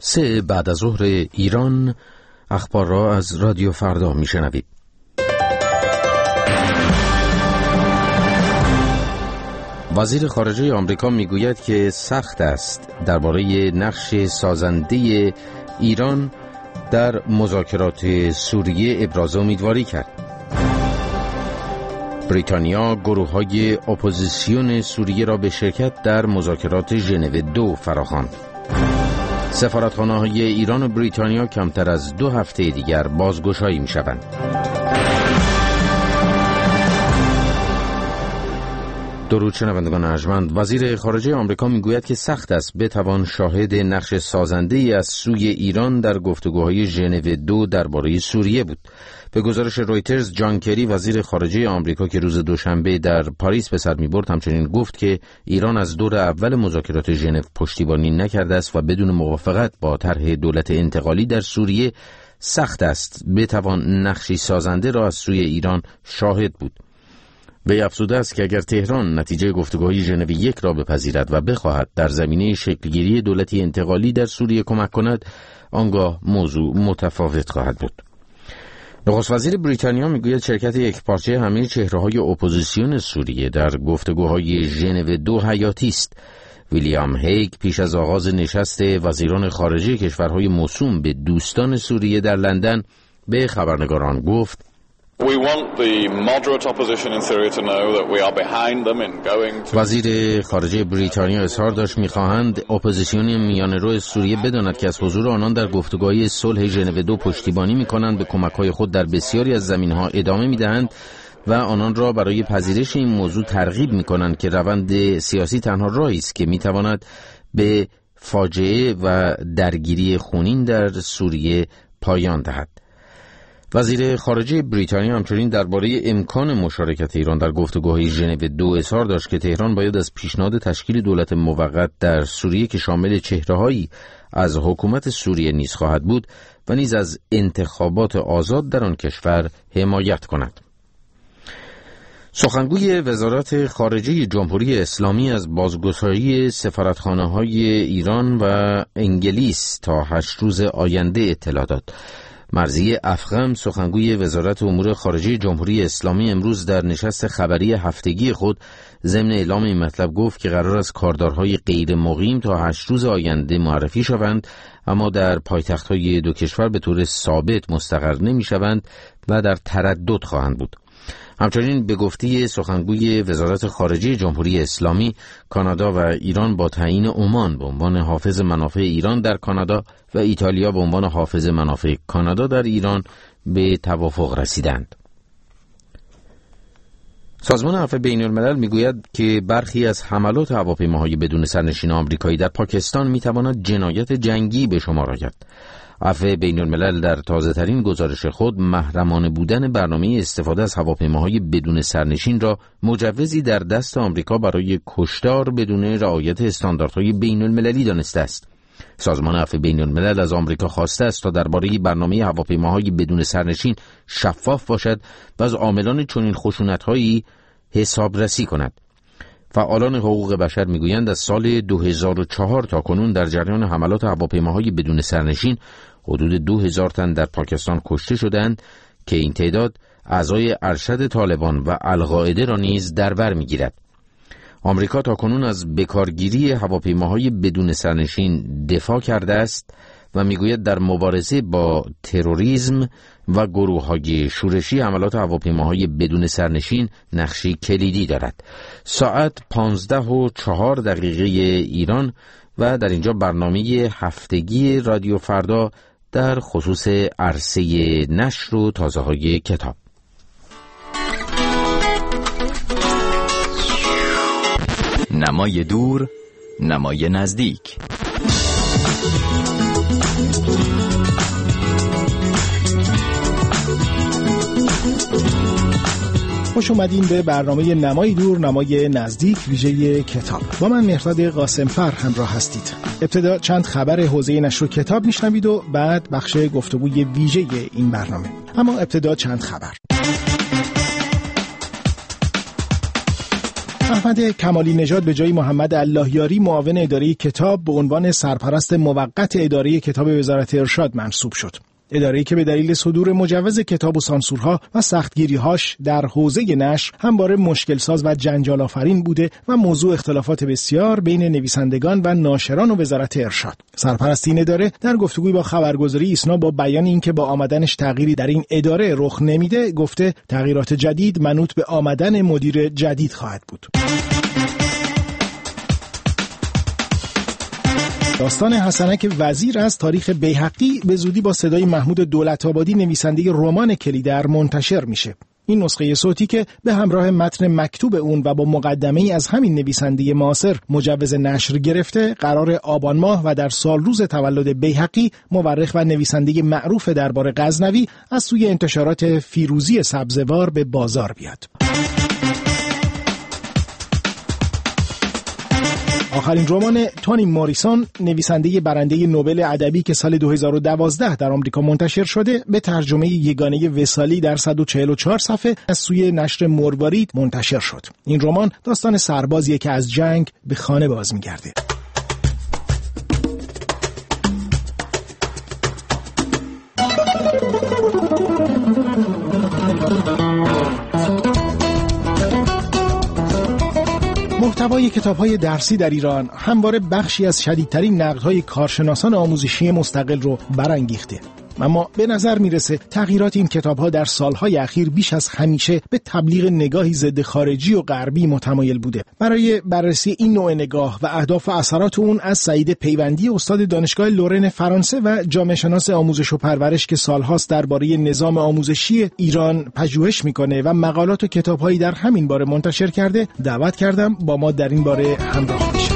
3 بعد از ظهر ایران، اخبار را از رادیو فردا میشنوید. وزیر خارجه آمریکا میگوید که سخت است درباره نقش سازنده ایران در مذاکرات سوریه ابراز امیدواری کرد. بریتانیا گروه‌های اپوزیسیون سوریه را به شرکت در مذاکرات ژنو 2 فراخواند. سفارتخانه‌های ایران و بریتانیا کمتر از 2 هفته دیگر بازگشایی می‌شوند. درود شنوندگان ارجمند، وزیر خارجه آمریکا میگوید که سخت است بتوان شاهد نقش سازنده‌ای از سوی ایران در گفتگوهای ژنو 2 درباره سوریه بود. به گزارش رویترز، جان کری وزیر خارجه آمریکا که روز دوشنبه در پاریس به سر می‌برد همچنین گفت که ایران از دور اول مذاکرات ژنو پشتیبانی نکرده است و بدون موافقت با طرح دولت انتقالی در سوریه سخت است بتوان نقشی سازنده را از سوی ایران شاهد بود. وی افزوده است که اگر تهران نتیجه گفتگوهای ژنو 1 را بپذیرد و بخواهد در زمینه شکلگیری دولتی انتقالی در سوریه کمک کند، آنگاه موضوع متفاوت خواهد بود. نخست وزیر بریتانیا میگوید شرکت یکپارچه همه چهره‌های اپوزیسیون سوریه در گفتگوهای ژنو 2 حیاتی است. ویلیام هیگ پیش از آغاز نشست وزیران خارجه کشورهای موسوم به دوستان سوریه در لندن به خبرنگاران گفت: وزیر خارجه بریتانیا اظهار داشت می‌خواهند اپوزیسیون میانه‌رو سوریه بداند که از حضور آنان در گفتگوهای صلح ژنو 2 پشتیبانی می‌کنند، به کمک‌های خود در بسیاری از زمینه‌ها ادامه می‌دهند و آنان را برای پذیرش این موضوع ترغیب می‌کنند که روند سیاسی تنها راهی است که می‌تواند به فاجعه و درگیری خونین در سوریه پایان دهد. وزیر خارجه بریتانیا همچنین درباره امکان مشارکت ایران در گفتگوهای ژنو 2 اظهار داشت که تهران باید از پیشنهاد تشکیل دولت موقت در سوریه که شامل چهره‌هایی از حکومت سوریه نیز خواهد بود و نیز از انتخابات آزاد در آن کشور حمایت کند. سخنگوی وزارت خارجه جمهوری اسلامی از بازگشایی سفارتخانه‌های ایران و انگلیس تا 8 روز آینده اطلاع داد. مرضی افخم، سخنگوی وزارت امور خارجه جمهوری اسلامی، امروز در نشست خبری هفتگی خود ضمن اعلام این مطلب گفت که قرار است کاردارهای غیر مقیم تا 8 روز آینده معرفی شوند، اما در پایتخت‌های 2 کشور به طور ثابت مستقر نمی‌شوند و در تردد خواهند بود. همچنین به گفته سخنگوی وزارت خارجه جمهوری اسلامی، کانادا و ایران با تعیین عمان به عنوان حافظ منافع ایران در کانادا و ایتالیا به عنوان حافظ منافع کانادا در ایران به توافق رسیدند. سازمان عفو بین الملل میگوید که برخی از حملات هواپیماهای بدون سرنشین آمریکایی در پاکستان میتواند جنایت جنگی به شمار آید. عفو بین الملل در تازه‌ترین گزارش خود محرمانه بودن برنامه استفاده از هواپیماهای بدون سرنشین را مجوزی در دست آمریکا برای کشتار بدون رعایت استانداردهای بین المللی دانسته است. سازمان عفو بین الملل از آمریکا خواسته است تا درباره برنامه هواپیماهای بدون سرنشین شفاف باشد و از عاملان چنین خشونت‌هایی حسابرسی کند. فعالان حقوق بشر میگویند از سال 2004 تا کنون در جریان حملات هواپیماهای بدون سرنشین حدود 2000 تن در پاکستان کشته شدند که این تعداد اعضای ارشد طالبان و القاعده را نیز در بر میگیرد. آمریکا تا کنون از بکارگیری هواپیماهای بدون سرنشین دفاع کرده است و میگوید در مبارزه با تروریسم و گروه‌های شورشی حملات هواپیماهای بدون سرنشین نقشی کلیدی دارد. ساعت 15:04 ایران و در اینجا برنامه هفتگی رادیو فردا در خصوص عرصه نشر و تازه‌های کتاب. نمای دور، نمای نزدیک. خوش اومدین به برنامه نمای دور، نمای نزدیک ویژه کتاب. با من مهرداد قاسمفر همراه هستید. ابتدا چند خبر حوزه نشر و کتاب میشنوید و بعد بخش گفتگوی ویژه این برنامه. اما ابتدا چند خبر. احمد کمالی نژاد به جای محمد اللهیاری معاون اداره کتاب به عنوان سرپرست موقت اداره کتاب وزارت ارشاد منصوب شد. اداره‌ای که به دلیل صدور مجوز کتاب و سانسورها و سختگیری‌هاش در حوزه نشر همواره مشکل‌ساز و جنجال آفرین بوده و موضوع اختلافات بسیار بین نویسندگان و ناشران و وزارت ارشاد. سرپرست این اداره در گفتگوی با خبرگزاری ایسنا با بیان اینکه با آمدنش تغییری در این اداره رخ نمیده، گفته تغییرات جدید منوط به آمدن مدیر جدید خواهد بود. داستان حسنک وزیر از تاریخ بیهقی به زودی با صدای محمود دولت‌آبادی نویسنده رمان کلیدر منتشر میشه. این نسخه صوتی که به همراه متن مکتوب اون و با مقدمه‌ای از همین نویسنده معاصر مجوز نشر گرفته، قرار آبان ماه و در سال روز تولد بیهقی مورخ و نویسنده معروف دربار غزنوی از سوی انتشارات فیروزی سبزوار به بازار بیاد. آخرین رمان تونی موریسون، نویسنده برنده نوبل ادبی که سال 2012 در آمریکا منتشر شده، به ترجمه یگانه وصالی در 144 صفحه از سوی نشر مروارید منتشر شد. این رمان داستان سربازیه که از جنگ به خانه باز می‌گرده. محتوای کتاب‌های درسی در ایران همواره بخشی از شدیدترین نقدهای کارشناسان آموزشی مستقل رو برانگیخته. اما به نظر میرسه تغییرات این کتاب‌ها در سالهای اخیر بیش از همیشه به تبلیغ نگاهی ضد خارجی و غربی متمایل بوده. برای بررسی این نوع نگاه و اهداف و اثرات اون از سعید پیوندی، استاد دانشگاه لورن فرانسه و جامعه شناس آموزش و پرورش که سالهاست درباره نظام آموزشی ایران پژوهش میکنه و مقالات و کتاب‌هایی در همین باره منتشر کرده، دعوت کردم با ما در این باره همراه بشه.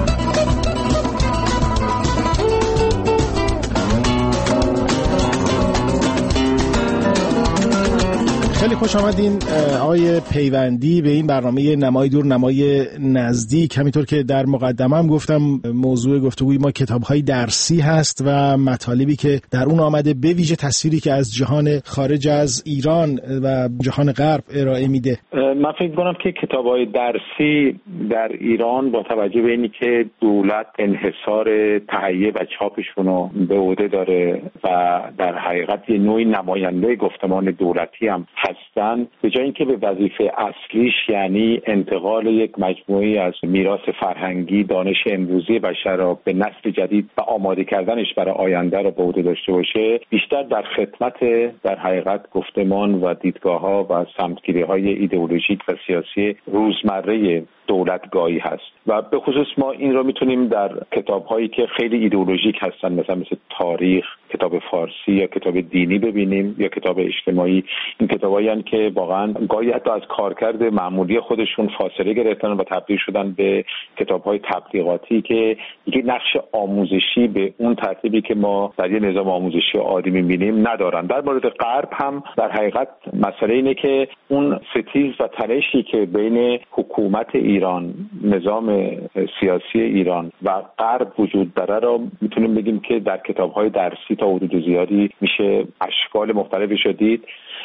خیلی خوش آمدین آقای پیوندی به این برنامه نمای دور نمای نزدیک. همینطور که در مقدمه هم گفتم موضوع گفتگوی ما کتاب‌های درسی هست و مطالبی که در اون آمده، به ویژه تصویری که از جهان خارج از ایران و جهان غرب ارائه میده. من فکر می‌کنم که کتاب‌های درسی در ایران با توجه به اینی که دولت انحصار تهیه و چاپشون رو به عهده داره و در حقیقت یه نوعی نماینده گفتمان دولتی هم هستن، به جای اینکه به وظیفه اصلیش یعنی انتقال یک مجموعی از میراث فرهنگی، دانش امروزی بشر را به نسل جدید و آماده کردنش برای آینده را به عهده داشته باشه، بیشتر در خدمت در حقیقت گفتمان و دیدگاه‌ها و سمتگیری‌های ایدئولوژیک و سیاسی روزمره دولتگاهی هست و به خصوص ما این رو میتونیم در کتاب‌هایی که خیلی ایدئولوژیک هستن مثل تاریخ، کتاب فارسی یا کتاب دینی ببینیم یا کتاب اجتماعی. این کتابایی هستند که واقعا گاهی حتی از کارکرد معمولی خودشون فاصله گرفتن و تبدیل شدن به کتاب‌های تبلیغاتی که یک نقش آموزشی به اون ترتیبی که ما در یه نظام آموزشی عادی می‌بینیم ندارن. در مورد غرب هم در حقیقت مسئله اینه که اون ستیز و تنشی که بین حکومت ایران، نظام سیاسی ایران و غرب وجود داره را میتونیم بگیم که در کتاب‌های درسی تا حدود زیادی میشه اشکال مختلفی دید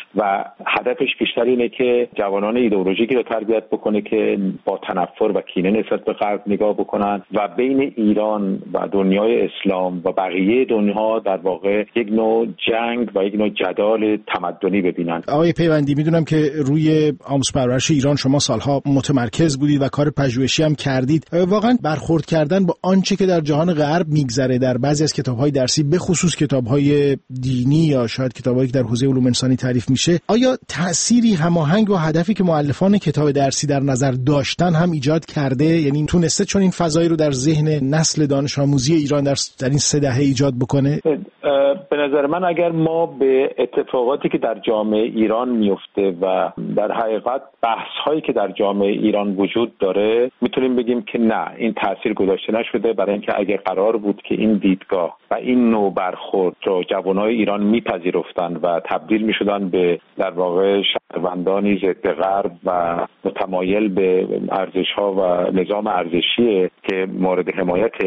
و هدفش بیشتر اینه که جوانان ایدئولوژیکی رو تربیت بکنه که با تنفر و کینه نسبت به غرب نگاه بکنن و بین ایران و دنیای اسلام و بقیه دنیا در واقع یک نوع جنگ و یک نوع جدال تمدنی ببینن. آقای پیوندی، میدونم که روی آموزش پرورش ایران شما سالها متمرکز بودید و کار پژوهشی هم کردید. واقعا برخورد کردن با آنچه که در جهان غرب میگذره در بعضی از کتاب‌های درسی، به خصوص کتاب‌های دینی یا شاید کتابایی که در حوزه علوم انسانی تعریف میشه، آیا تأثیری هماهنگ با هدفی که مؤلفان کتاب درسی در نظر داشتن هم ایجاد کرده؟ یعنی تونسته چون این فضایی رو در ذهن نسل دانش آموزی ایران در این 3 دهه ایجاد بکنه؟ به نظر من اگر ما به اتفاقاتی که در جامعه ایران میفته و در حقیقت بحث‌هایی که در جامعه ایران وجود داره میتونیم بگیم که نه، این تأثیر گذاشته نشده، برای اینکه اگر قرار بود که این دیدگاه و این نوع برخورد رو جوانای ایران میپذیرفتن و تبدیل میشدن به در واقع شهروندانی ضد غرب و متمایل به ارزش‌ها و نظام ارزشی که مورد حمایت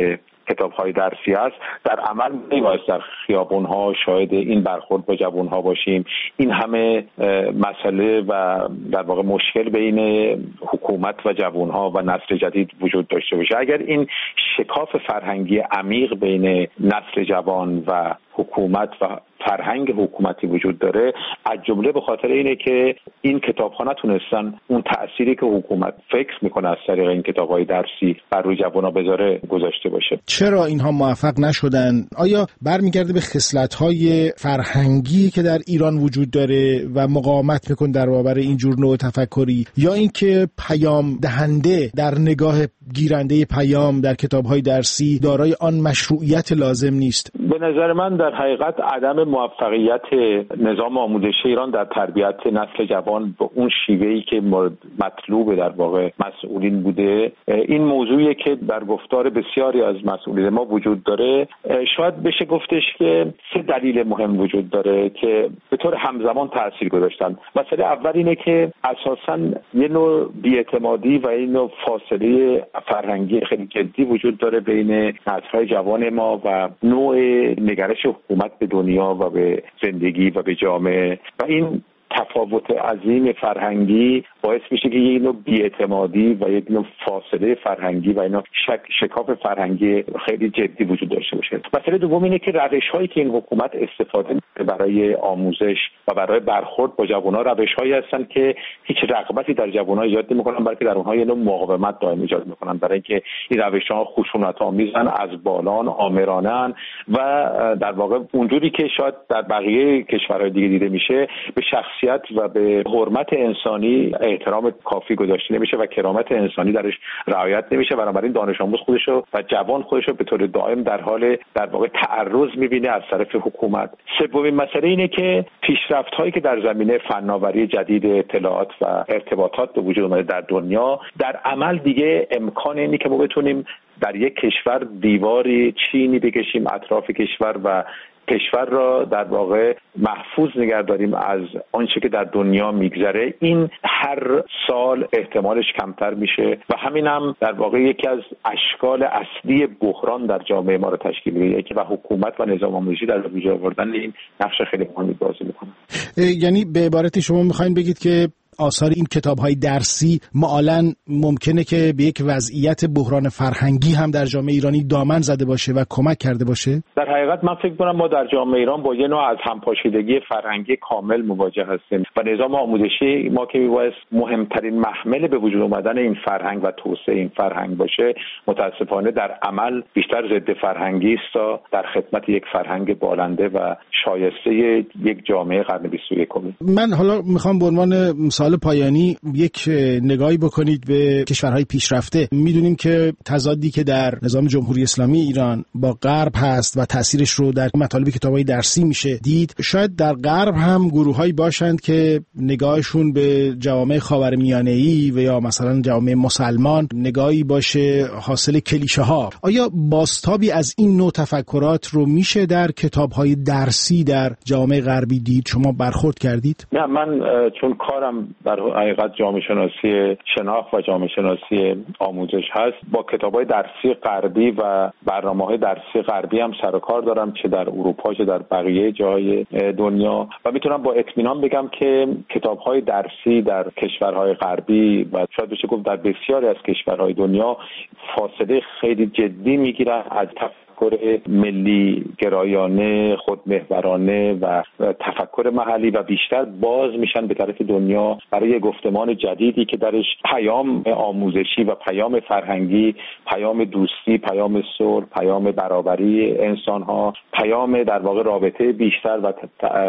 کتاب‌های درسی است، در عمل میباید در خیابون‌ها شاهد این برخورد با جوان‌ها باشیم. این همه مسئله و در واقع مشکل بین حکومت و جوان‌ها و نسل جدید وجود داشته باشه. اگر این شکاف فرهنگی عمیق بین نسل جوان و حکومت و فرهنگ حکومتی وجود داره، از جمله به خاطر اینه که این کتاب‌ها نتونستن اون تأثیری که حکومت فکر میکنه از طریق این کتاب‌های درسی بر روی جوان‌ها بذاره گذاشته باشه. چرا اینها موفق نشدن؟ آیا برمیگرده به خصلت‌های فرهنگی که در ایران وجود داره و مقاومت میکنه در برابر این جور نوع تفکری، یا اینکه پیام دهنده در نگاه گیرنده پیام در کتاب‌های درسی دارای آن مشروعیت لازم نیست؟ به نظر من در حقیقت عدم موفقیت نظام آموزشی ایران در تربیت نسل جوان به اون شیوهی که مطلوب در واقع مسئولین بوده، این موضوعیه که در گفتار بسیاری از مسئولین ما وجود داره. شاید بشه گفتش که 3 دلیل مهم وجود داره که به طور همزمان تأثیر گذاشتن. مسئله اول اینه که اساساً یه نوع بی‌اعتمادی و این نوع فاصله فرهنگی خیلی جدی وجود داره بین نسل‌های جوان ما و نوع نگرش حکومت به دنیا و به زندگی و به جامعه، و این تفاوت عظیم فرهنگی باعث میشه که یک نوع بی‌اعتمادی و یک نوع فاصله فرهنگی و اینا شکاف فرهنگی خیلی جدی وجود داشته باشه. مسئله دوم اینه که روش‌هایی که این حکومت استفاده می‌کنه برای آموزش و برای برخورد با جوان‌ها روش‌هایی هستن که هیچ رغبتی در جوان‌ها ایجاد نمی‌کنن، بلکه در اونها یه نوع مقاومت دائم ایجاد می‌کنن، برای اینکه این روش‌ها خشونت‌آمیزن، از بالان، آمرانه‌اند و در واقع اونجوری که شاید در بقیه کشورهای دیگه دیده میشه به شخصیت و به حرمت انسانی احترام کافی گذاشته نمیشه و کرامت انسانی درش رعایت نمیشه. بنابراین دانش آموز خودشو و جوان خودشو به طور دائم در حال در واقع تعرض میبینه از طرف حکومت. سومین مسئله اینه که پیشرفت‌هایی که در زمینه فناوری جدید اطلاعات و ارتباطات به وجود اومده در دنیا، در عمل دیگه امکان اینه که ما بتونیم در یک کشور دیواری چینی بکشیم اطراف کشور و کشور را در واقع محفوظ نگه داریم از آنچه که در دنیا میگذره. این هر سال احتمالش کمتر میشه و همین هم در واقع یکی از اشکال اصلی بحران در جامعه ما را تشکیل میده که و حکومت و نظام آموزشی در وجود آوردن این نقش خیلی مهمی بازی میکنه. یعنی به عبارت شما میخواین بگید که آثار این کتاب‌های درسی معالاً ممکنه که به یک وضعیت بحران فرهنگی هم در جامعه ایرانی دامن زده باشه و کمک کرده باشه؟ در حقیقت من فکر کنم ما در جامعه ایران با یه نوع از همپاشیدگی فرهنگی کامل مواجه هستیم و نظام آموزشی ما که میبایست مهمترین محمل به وجود آمدن این فرهنگ و توسعه این فرهنگ باشه، متاسفانه در عمل بیشتر ضد فرهنگی است تا در خدمت یک فرهنگ بالنده و شایسته یک جامعه قرن 21. من حالا میخوام به عنوان سال پایانی یک نگاهی بکنید به کشورهای پیشرفته. میدونیم که تضادی که در نظام جمهوری اسلامی ایران با غرب هست و تأثیرش رو در مطالب کتاب‌های درسی میشه دید. شاید در غرب هم گروه‌هایی باشند که نگاهشون به جوامع خاورمیانه‌ای و یا مثلا جوامع مسلمان نگاهی باشه حاصل کلیشه‌ها. آیا بازتابی از این نوع تفکرات رو میشه در کتاب‌های درسی در جوامع غربی دید؟ شما برخورد کردید؟ نه، من چون کارم در حقیقت جامعه شناسی شناخت و جامعه شناسی آموزش هست، با کتاب‌های درسی غربی و برنامه‌های درسی غربی هم سر و کار دارم، چه در اروپا چه در بقیه جای دنیا، و میتونم با اطمینان بگم که کتاب‌های درسی در کشورهای غربی و شاید بشه گفت در بسیاری از کشورهای دنیا فاصله خیلی جدی میگیرن از تفکر ملی گرایانه، خودمحورانه و تفکر محلی و بیشتر باز میشن به طرف دنیا برای گفتمان جدیدی که درش پیام آموزشی و پیام فرهنگی، پیام دوستی، پیام صلح، پیام برابری انسان‌ها، پیام در واقع رابطه بیشتر و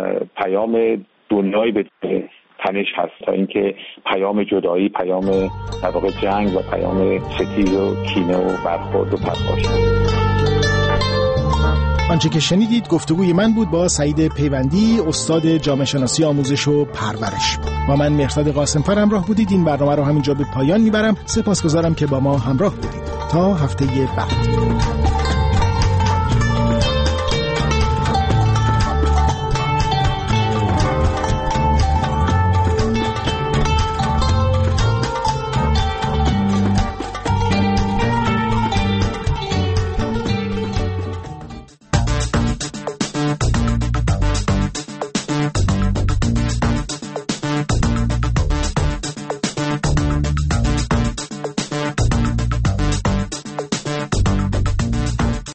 پیام دنیایی به تنش هست تا اینکه پیام جدایی، پیام در واقع جنگ و پیام ستیز و کینه و برخورد و پرخاش. آنچه که شنیدید گفتگوی من بود با سعید پیوندی، استاد جامعه شناسی آموزش و پرورش. و من مهرداد قاسمفر همراه بودید. این برنامه رو همینجا به پایان میبرم. سپاسگزارم که با ما همراه بودید. تا هفته بعد.